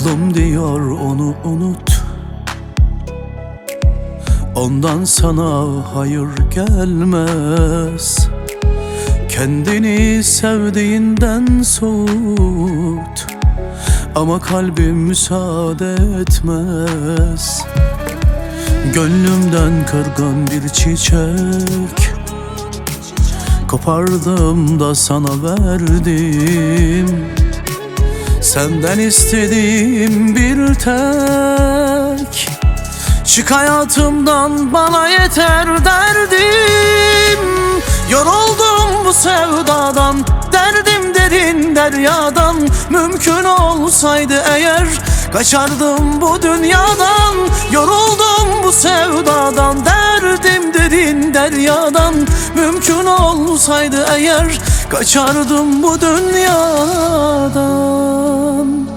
Aklım diyor onu unut, ondan sana hayır gelmez. Kendini sevdiğinden soğut, ama kalbim müsaade etmez. Gönlümden kırgın bir çiçek kopardım da sana verdim. Senden istediğim bir tek, çık hayatımdan bana yeter derdim. Yoruldum bu sevdadan, derdim derin deryadan. Mümkün olsaydı eğer kaçardım bu dünyadan. Yoruldum bu sevdadan, derdim derin deryadan. Mümkün olsaydı eğer kaçardım bu dünyadan.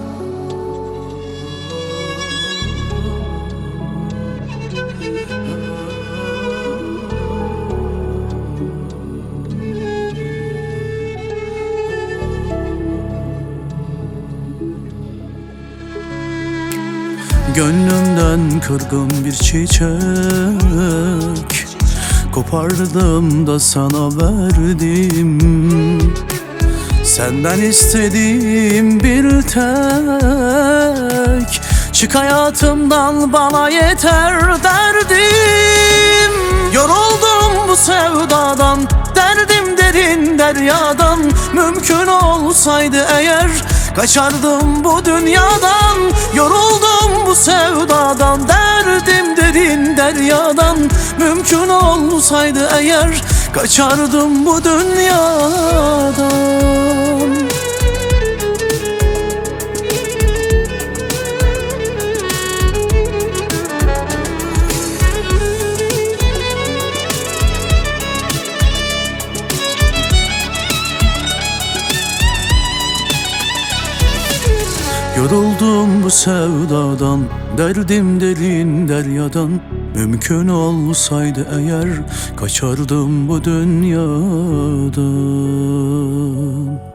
Gönlümden kırgın bir çiçek kopardım da sana verdim. Senden istediğim bir tek, çık hayatımdan bana yeter derdim. Yoruldum bu sevdadan, derdim derin deryadan. Mümkün olsaydı eğer kaçardım bu dünyadan. Yoruldum bu sevdadan, derdim derin deryadan. Mümkün olsaydı eğer kaçardım bu dünyadan. Yoruldum bu sevdadan, derdim derin deryadan. Mümkün olsaydı eğer kaçardım bu dünyadan.